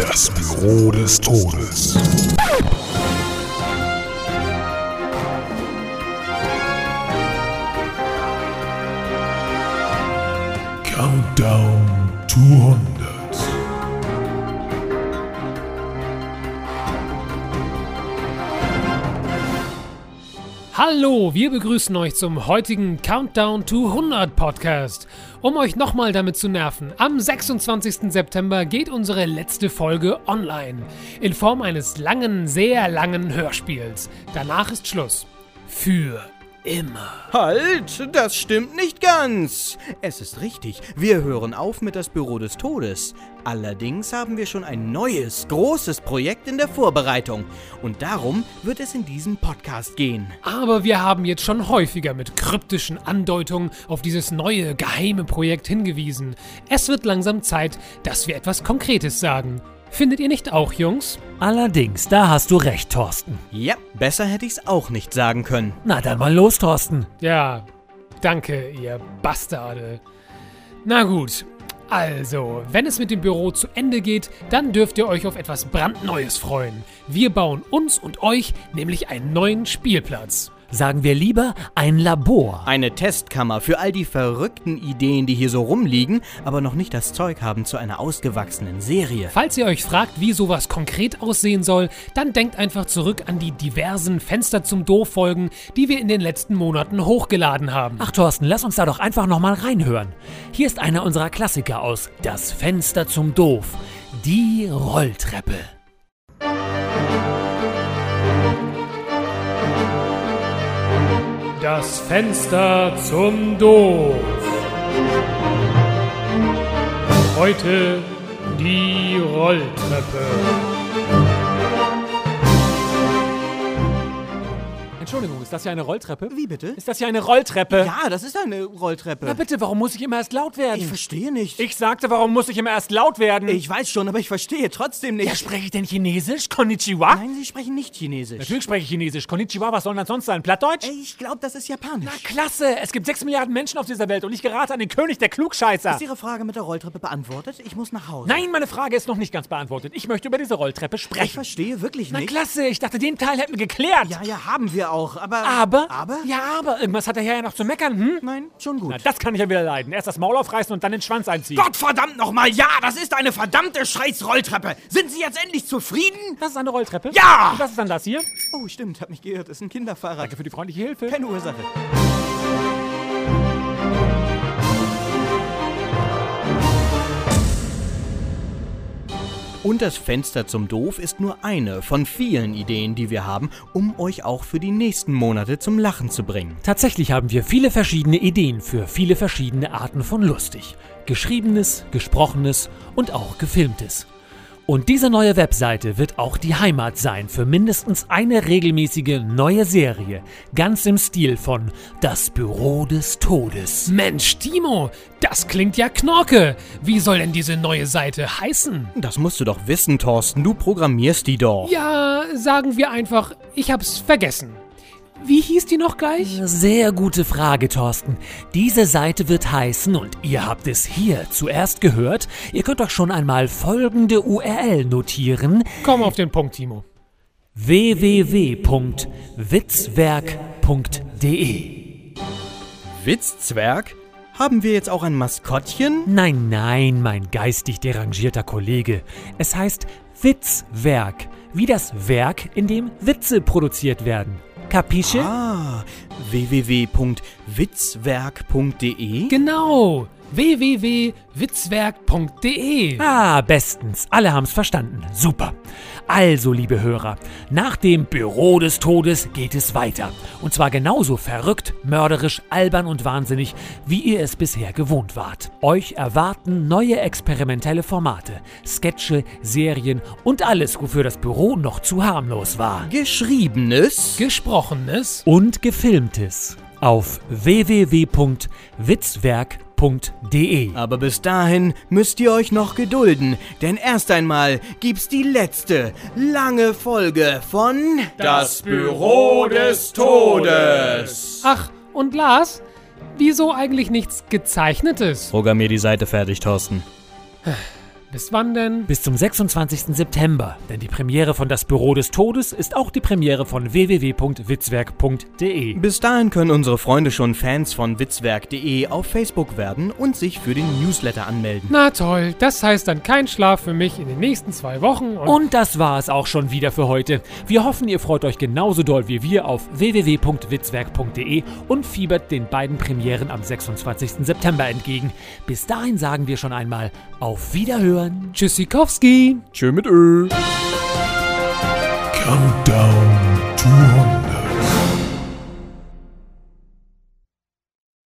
Das Büro des Todes. Countdown to 100. Hallo, wir begrüßen euch zum heutigen Countdown to 100 Podcast. Um euch nochmal damit zu nerven, am 26. September geht unsere letzte Folge online. In Form eines langen, sehr langen Hörspiels. Danach ist Schluss. Für immer. Halt, das stimmt nicht ganz. Es ist richtig, wir hören auf mit das Büro des Todes. Allerdings haben wir schon ein neues, großes Projekt in der Vorbereitung. Und darum wird es in diesem Podcast gehen. Aber wir haben jetzt schon häufiger mit kryptischen Andeutungen auf dieses neue, geheime Projekt hingewiesen. Es wird langsam Zeit, dass wir etwas Konkretes sagen. Findet ihr nicht auch, Jungs? Allerdings, da hast du recht, Thorsten. Ja, besser hätte ich's auch nicht sagen können. Na dann mal los, Thorsten. Ja, danke, ihr Bastarde. Na gut, also, wenn es mit dem Büro zu Ende geht, dann dürft ihr euch auf etwas brandneues freuen. Wir bauen uns und euch nämlich einen neuen Spielplatz. Sagen wir lieber ein Labor. Eine Testkammer für all die verrückten Ideen, die hier so rumliegen, aber noch nicht das Zeug haben zu einer ausgewachsenen Serie. Falls ihr euch fragt, wie sowas konkret aussehen soll, dann denkt einfach zurück an die diversen Fenster zum Doof-Folgen, die wir in den letzten Monaten hochgeladen haben. Ach Thorsten, lass uns da doch einfach nochmal reinhören. Hier ist einer unserer Klassiker aus Das Fenster zum Doof. Die Rolltreppe. Das Fenster zum Doof. Heute die Rolltreppe. Entschuldigung, ist das hier eine Rolltreppe? Wie bitte? Ist das hier eine Rolltreppe? Ja, das ist eine Rolltreppe. Na bitte, warum muss ich immer erst laut werden? Ich verstehe nicht. Ich sagte, warum muss ich immer erst laut werden? Ich weiß schon, aber ich verstehe trotzdem nicht. Ja, spreche ich denn Chinesisch? Konnichiwa? Nein, Sie sprechen nicht Chinesisch. Natürlich spreche ich Chinesisch. Konnichiwa, was soll denn das sonst sein? Plattdeutsch? Ich glaube, das ist Japanisch. Na klasse, es gibt 6 Milliarden Menschen auf dieser Welt und ich gerate an den König der Klugscheißer. Ist Ihre Frage mit der Rolltreppe beantwortet? Ich muss nach Hause. Nein, meine Frage ist noch nicht ganz beantwortet. Ich möchte über diese Rolltreppe sprechen. Ich verstehe wirklich Na nicht. klasse, ich dachte, den Teil hätten wir geklärt. Ja, haben wir auch, aber... Aber? Aber? Ja, aber. Irgendwas hat der Herr ja noch zu meckern, hm? Nein, schon gut. Na, das kann ich ja wieder leiden. Erst das Maul aufreißen und dann den Schwanz einziehen. Gottverdammt nochmal, ja, das ist eine verdammte Scheiß-Rolltreppe. Sind Sie jetzt endlich zufrieden? Das ist eine Rolltreppe? Ja! Und was ist dann das hier? Oh, stimmt, hab mich geirrt. Ist ein Kinderfahrrad. Danke für die freundliche Hilfe. Keine Ursache. Und das Fenster zum Doof ist nur eine von vielen Ideen, die wir haben, um euch auch für die nächsten Monate zum Lachen zu bringen. Tatsächlich haben wir viele verschiedene Ideen für viele verschiedene Arten von lustig. Geschriebenes, Gesprochenes und auch Gefilmtes. Und diese neue Webseite wird auch die Heimat sein für mindestens eine regelmäßige neue Serie. Ganz im Stil von Das Büro des Todes. Mensch, Timo, das klingt ja knorke. Wie soll denn diese neue Seite heißen? Das musst du doch wissen, Thorsten. Du programmierst die doch. Ja, sagen wir einfach, ich hab's vergessen. Wie hieß die noch gleich? Sehr gute Frage, Thorsten. Diese Seite wird heißen, und ihr habt es hier zuerst gehört, ihr könnt euch schon einmal folgende URL notieren. Komm auf den Punkt, Timo. www.witzwerk.de. Witzzwerg? Haben wir jetzt auch ein Maskottchen? Nein, mein geistig derangierter Kollege. Es heißt Witzwerk, wie das Werk, in dem Witze produziert werden. Capisce? www.witzwerk.de? Genau, www.witzwerk.de. Bestens. Alle haben's verstanden. Super. Also, liebe Hörer, nach dem Büro des Todes geht es weiter. Und zwar genauso verrückt, mörderisch, albern und wahnsinnig, wie ihr es bisher gewohnt wart. Euch erwarten neue experimentelle Formate, Sketche, Serien und alles, wofür das Büro noch zu harmlos war. Geschriebenes, Gesprochenes Und Gefilmtes auf www.witzwerk.de. Aber bis dahin müsst ihr euch noch gedulden, denn erst einmal gibt's die letzte, lange Folge von Das Büro des Todes. Ach, und Lars, wieso eigentlich nichts Gezeichnetes? Programmier die Seite fertig, Thorsten. Bis wann denn? Bis zum 26. September, denn die Premiere von Das Büro des Todes ist auch die Premiere von www.witzwerk.de. Bis dahin können unsere Freunde schon Fans von witzwerk.de auf Facebook werden und sich für den Newsletter anmelden. Na toll, das heißt dann kein Schlaf für mich in den nächsten 2 Wochen Und das war es auch schon wieder für heute. Wir hoffen, ihr freut euch genauso doll wie wir auf www.witzwerk.de und fiebert den beiden Premieren am 26. September entgegen. Bis dahin sagen wir schon einmal auf Wiederhören. Tschüssikowski! Tschö mit Ö. Countdown to 100.